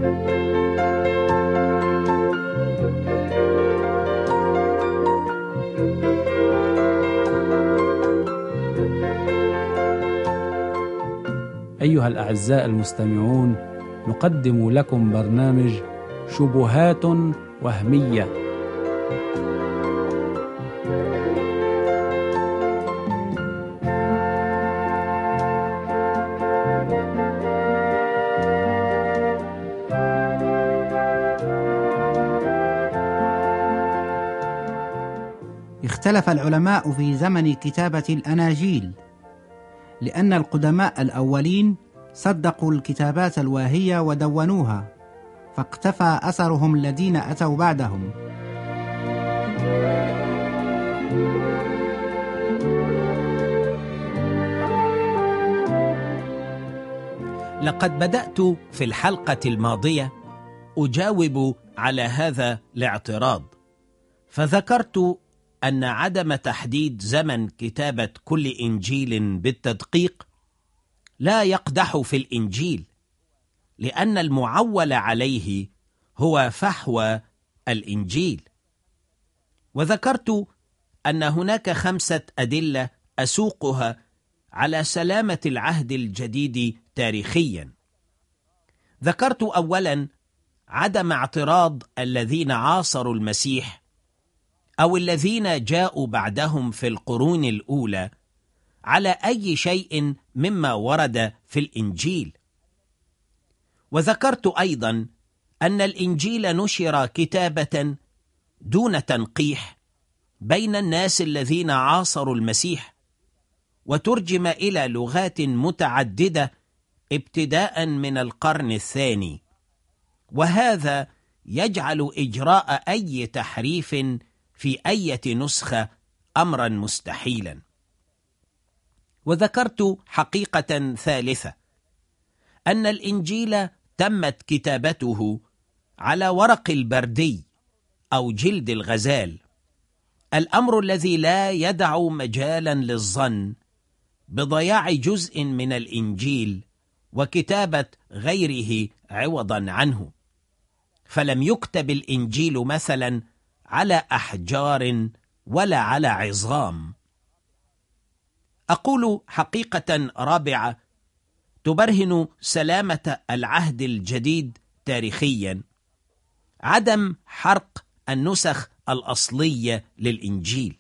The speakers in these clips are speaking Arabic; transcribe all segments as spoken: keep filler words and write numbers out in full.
أيها الأعزاء المستمعون، نقدم لكم برنامج شبهات وهمية. اختلف العلماء في زمن كتابة الأناجيل، لأن القدماء الأولين صدقوا الكتابات الواهية ودونوها، فاقتفى أثرهم الذين أتوا بعدهم. لقد بدأت في الحلقة الماضية أجاوب على هذا الاعتراض، فذكرت أن عدم تحديد زمن كتابة كل إنجيل بالتدقيق لا يقدح في الإنجيل، لأن المعول عليه هو فحوى الإنجيل. وذكرت أن هناك خمسة أدلة أسوقها على سلامة العهد الجديد تاريخيا. ذكرت أولا عدم اعتراض الذين عاصروا المسيح أو الذين جاءوا بعدهم في القرون الأولى على أي شيء مما ورد في الإنجيل. وذكرت أيضا أن الإنجيل نشر كتابة دون تنقيح بين الناس الذين عاصروا المسيح، وترجم إلى لغات متعددة ابتداء من القرن الثاني، وهذا يجعل إجراء أي تحريف في أي نسخة أمرا مستحيلا. وذكرت حقيقة ثالثة، أن الإنجيل تمت كتابته على ورق البردي أو جلد الغزال، الأمر الذي لا يدع مجالا للظن بضياع جزء من الإنجيل وكتابة غيره عوضا عنه، فلم يكتب الإنجيل مثلا على أحجار ولا على عظام. أقول حقيقة رابعة تبرهن سلامة العهد الجديد تاريخيا، عدم حرق النسخ الأصلية للإنجيل.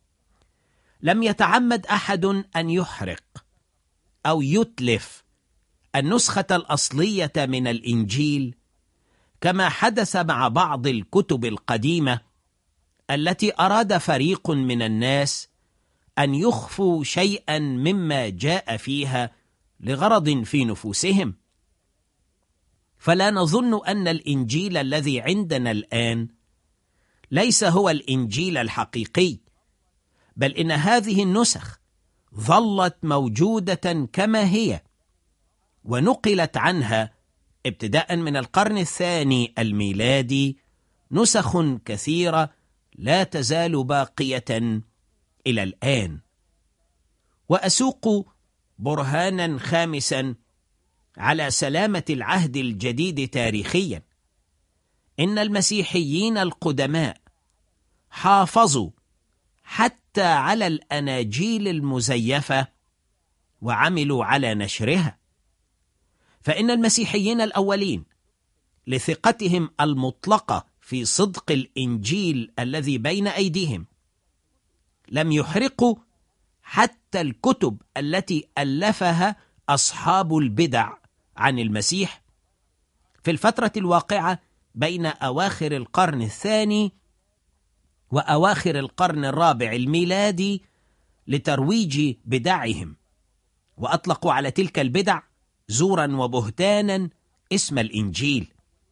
لم يتعمد أحد أن يحرق أو يتلف النسخة الأصلية من الإنجيل، كما حدث مع بعض الكتب القديمة التي أراد فريق من الناس أن يخفوا شيئا مما جاء فيها لغرض في نفوسهم. فلا نظن أن الإنجيل الذي عندنا الآن ليس هو الإنجيل الحقيقي، بل إن هذه النسخ ظلت موجودة كما هي، ونقلت عنها ابتداء من القرن الثاني الميلادي نسخ كثيرة لا تزال باقية إلى الآن. وأسوق برهانا خامسا على سلامة العهد الجديد تاريخيا، إن المسيحيين القدماء حافظوا حتى على الأناجيل المزيفة وعملوا على نشرها. فإن المسيحيين الأولين لثقتهم المطلقة في صدق الإنجيل الذي بين أيديهم لم يحرقوا حتى الكتب التي ألفها أصحاب البدع عن المسيح في الفترة الواقعة بين أواخر القرن الثاني وأواخر القرن الرابع الميلادي لترويج بدعهم، وأطلقوا على تلك البدع زورا وبهتانا اسم الإنجيل.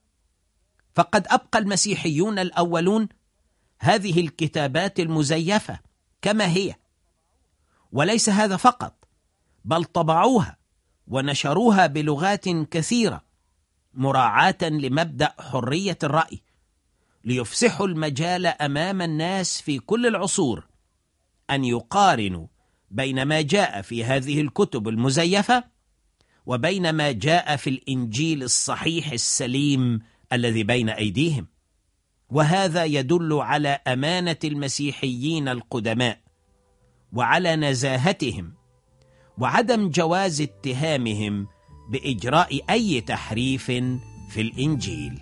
فقد أبقى المسيحيون الأولون هذه الكتابات المزيفة كما هي، وليس هذا فقط، بل طبعوها ونشروها بلغات كثيرة مراعاة لمبدأ حرية الرأي، ليفسحوا المجال أمام الناس في كل العصور أن يقارنوا بين ما جاء في هذه الكتب المزيفة وبين ما جاء في الإنجيل الصحيح السليم الذي بين أيديهم، وهذا يدل على أمانة المسيحيين القدماء وعلى نزاهتهم وعدم جواز اتهامهم بإجراء أي تحريف في الإنجيل.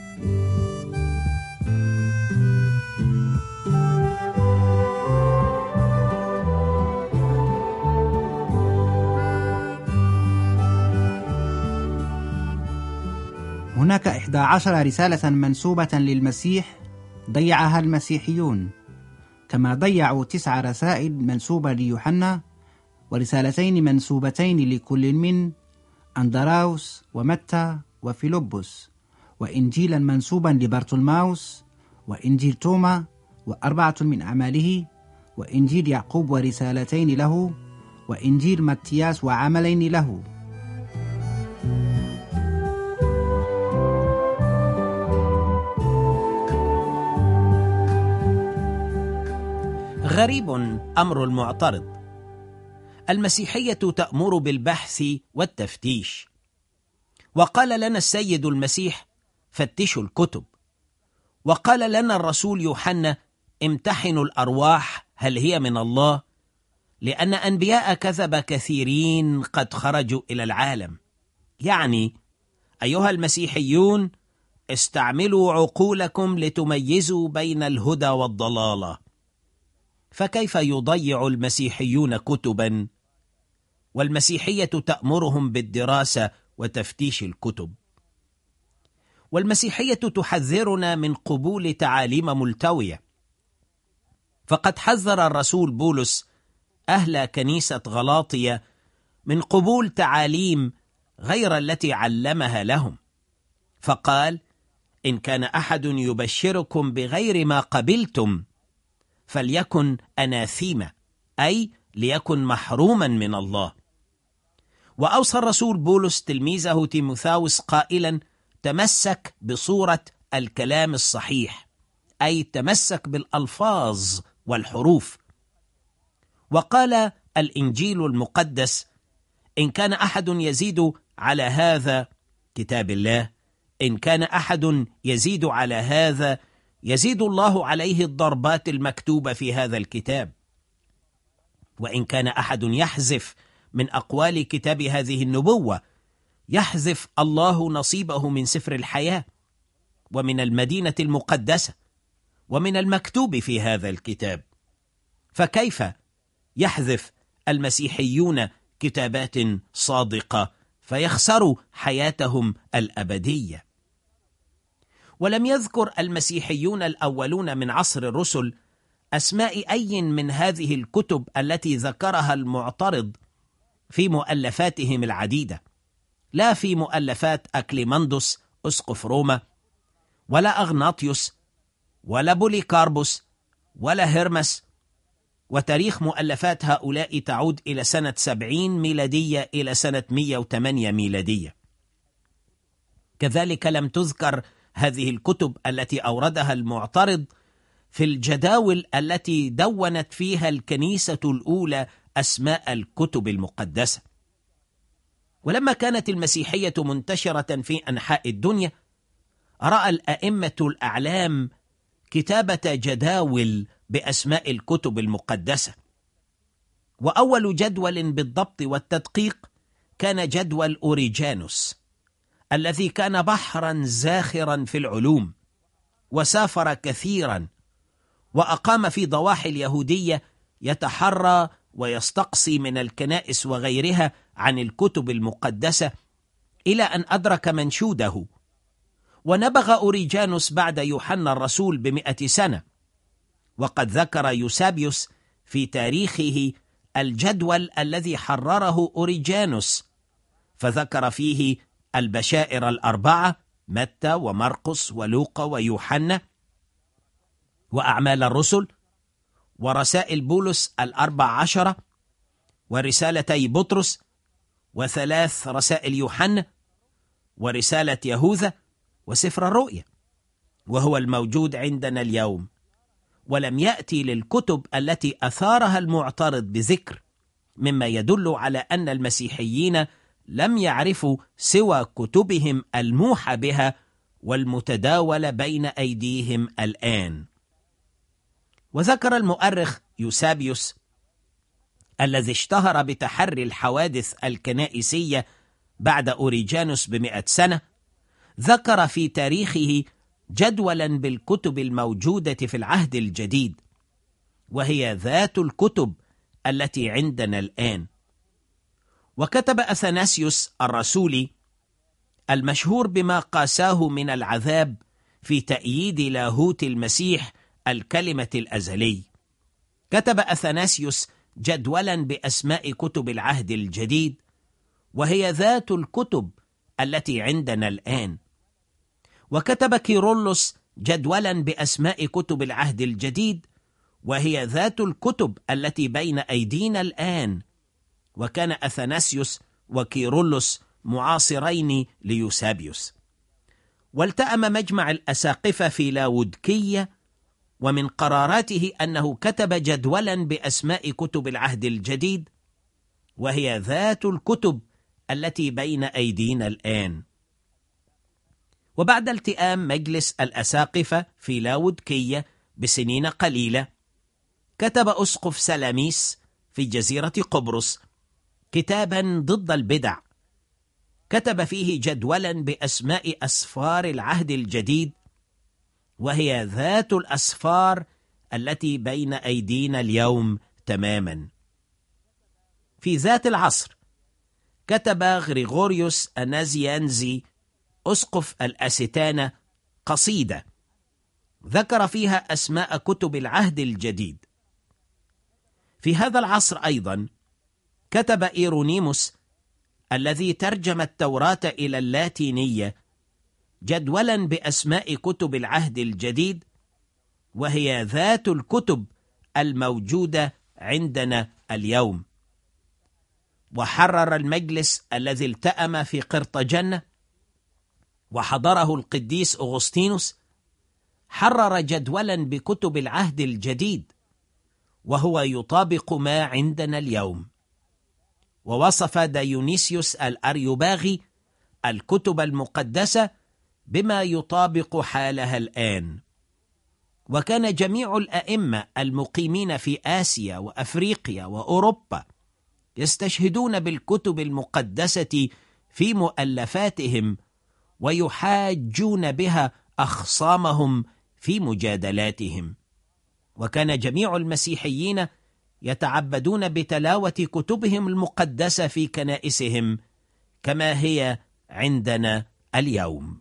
هناك إحدى عشر رسالة منسوبة للمسيح ضيعها المسيحيون، كما ضيعوا تسع رسائل منسوبة ليوحنا ورسالتين منسوبتين لكل من أندراوس ومتى وفيلبس، وإنجيلا منسوبا لبرتولماوس، وإنجيل توما، وأربعة من أعماله، وإنجيل يعقوب ورسالتين له، وإنجيل متياس وعملين له. غريب أمر المعترض. المسيحية تأمر بالبحث والتفتيش، وقال لنا السيد المسيح: فتشوا الكتب. وقال لنا الرسول يوحنا: امتحنوا الأرواح هل هي من الله، لأن أنبياء كذب كثيرين قد خرجوا إلى العالم. يعني أيها المسيحيون، استعملوا عقولكم لتميزوا بين الهدى والضلالة. فكيف يضيع المسيحيون كتبا والمسيحية تأمرهم بالدراسة وتفتيش الكتب؟ والمسيحية تحذرنا من قبول تعاليم ملتوية، فقد حذر الرسول بولس أهل كنيسة غلاطية من قبول تعاليم غير التي علمها لهم، فقال: إن كان أحد يبشركم بغير ما قبلتم فليكن أناثيما، أي ليكن محروما من الله. وأوصى الرسول بولس تلميذه تيموثاوس قائلا: تمسك بصورة الكلام الصحيح، أي تمسك بالألفاظ والحروف. وقال الإنجيل المقدس: إن كان أحد يزيد على هذا كتاب الله، إن كان أحد يزيد على هذا يزيد الله عليه الضربات المكتوبة في هذا الكتاب. وإن كان أحد يحذف من أقوال كتاب هذه النبوة، يحذف الله نصيبه من سفر الحياة ومن المدينة المقدسة ومن المكتوب في هذا الكتاب. فكيف يحذف المسيحيون كتابات صادقة فيخسروا حياتهم الأبدية؟ ولم يذكر المسيحيون الأولون من عصر الرسل أسماء أي من هذه الكتب التي ذكرها المعترض في مؤلفاتهم العديدة، لا في مؤلفات أكليماندوس أسقف روما، ولا أغناطيوس، ولا بوليكاربوس، ولا هرمس. وتاريخ مؤلفات هؤلاء تعود إلى سنة سبعين ميلادية إلى سنة مئة وثمانية ميلادية. كذلك لم تذكر هذه الكتب التي أوردها المعترض في الجداول التي دونت فيها الكنيسة الأولى أسماء الكتب المقدسة. ولما كانت المسيحية منتشرة في أنحاء الدنيا، رأى الأئمة الأعلام كتابة جداول بأسماء الكتب المقدسة. وأول جدول بالضبط والتدقيق كان جدول أوريجانوس، الذي كان بحرا زاخرا في العلوم، وسافر كثيرا، وأقام في ضواحي اليهودية يتحرى ويستقصي من الكنائس وغيرها عن الكتب المقدسة إلى أن أدرك منشوده. ونبغ أوريجانوس بعد يوحنا الرسول بمئة سنة، وقد ذكر يوسابيوس في تاريخه الجدول الذي حرره أوريجانوس، فذكر فيه البشائر الأربعة: متى ومرقس ولوقا ويوحنا، وأعمال الرسل، ورسائل بولس الأربع عشرة، ورسالتي بطرس، وثلاث رسائل يوحنا، ورسالة يهوذا، وسفر الرؤيا، وهو الموجود عندنا اليوم. ولم يأتي للكتب التي أثارها المعترض بذكر، مما يدل على أن المسيحيين لم يعرفوا سوى كتبهم الموحى بها والمتداولة بين أيديهم الآن. وذكر المؤرخ يوسابيوس الذي اشتهر بتحري الحوادث الكنائسية بعد أوريجانوس بمئة سنة، ذكر في تاريخه جدولا بالكتب الموجودة في العهد الجديد، وهي ذات الكتب التي عندنا الآن. وكتب أثناسيوس الرسولي المشهور بما قاساه من العذاب في تأييد لاهوت المسيح الكلمة الأزلي. كتب أثناسيوس جدولا بأسماء كتب العهد الجديد، وهي ذات الكتب التي عندنا الآن. وكتب كيرلس جدولا بأسماء كتب العهد الجديد، وهي ذات الكتب التي بين أيدينا الآن. وكان أثناسيوس وكيرلس معاصرين ليوسابيوس. والتأم مجمع الأساقفة في لاودكية، ومن قراراته أنه كتب جدولا بأسماء كتب العهد الجديد، وهي ذات الكتب التي بين أيدينا الآن. وبعد التئام مجلس الأساقفة في لاودكية بسنين قليلة، كتب أسقف سلاميس في جزيرة قبرص كتابا ضد البدع، كتب فيه جدولا بأسماء أسفار العهد الجديد، وهي ذات الأسفار التي بين أيدينا اليوم تماما. في ذات العصر كتب غريغوريوس النازيانزي أسقف الأستانة قصيدة ذكر فيها أسماء كتب العهد الجديد. في هذا العصر أيضا كتب إيرونيموس الذي ترجم التوراة إلى اللاتينية جدولا بأسماء كتب العهد الجديد، وهي ذات الكتب الموجودة عندنا اليوم. وحرر المجلس الذي التأم في قرطاجنة وحضره القديس أغسطينوس، حرر جدولا بكتب العهد الجديد، وهو يطابق ما عندنا اليوم. ووصف ديونيسيوس الأريوباغي الكتب المقدسة بما يطابق حالها الآن. وكان جميع الأئمة المقيمين في آسيا وأفريقيا وأوروبا يستشهدون بالكتب المقدسة في مؤلفاتهم، ويحاجون بها أخصامهم في مجادلاتهم. وكان جميع المسيحيين يتعبدون بتلاوة كتبهم المقدسة في كنائسهم كما هي عندنا اليوم.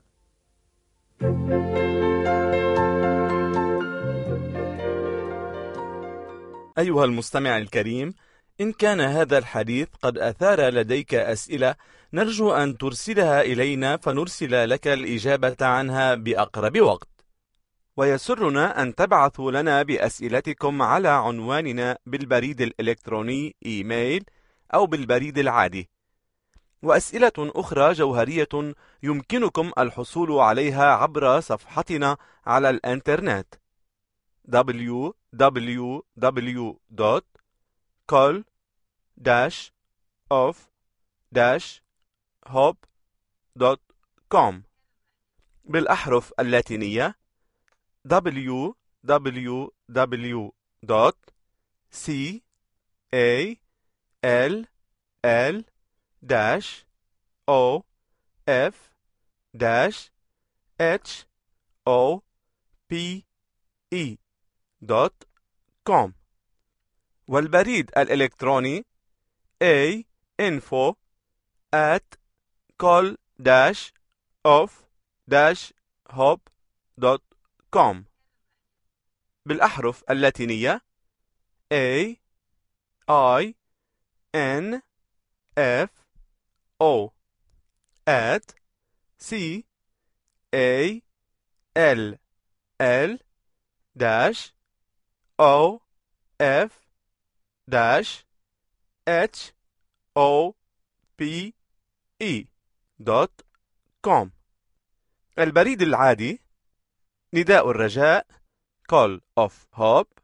أيها المستمع الكريم، إن كان هذا الحديث قد أثار لديك أسئلة، نرجو أن ترسلها إلينا فنرسل لك الإجابة عنها بأقرب وقت. ويسرنا أن تبعثوا لنا بأسئلتكم على عنواننا بالبريد الإلكتروني إيميل أو بالبريد العادي. وأسئلة أخرى جوهرية يمكنكم الحصول عليها عبر صفحتنا على الإنترنت دبليو دبليو دبليو دوت كول داش أوف داش هوب دوت كوم بالأحرف اللاتينية دبليو دبليو دبليو دوت سي إيه إل إل داش أو إف داش إتش أو بي إي دوت كوم. والبريد الإلكتروني a info at call dash of dash hop دوت كوم بالأحرف اللاتينية A I N F O at C A L L dash O F dash H O P E دوت كوم. البريد العادي نداء الرجاء Call of Hope،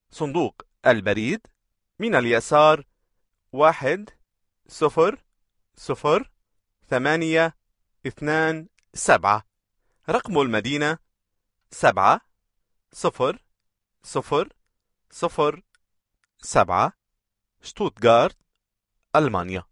صندوق البريد من اليسار واحد صفر صفر ثمانية اثنان سبعة. رقم المدينة سبعة صفر صفر صفر سبعة، شتوتغارت، ألمانيا.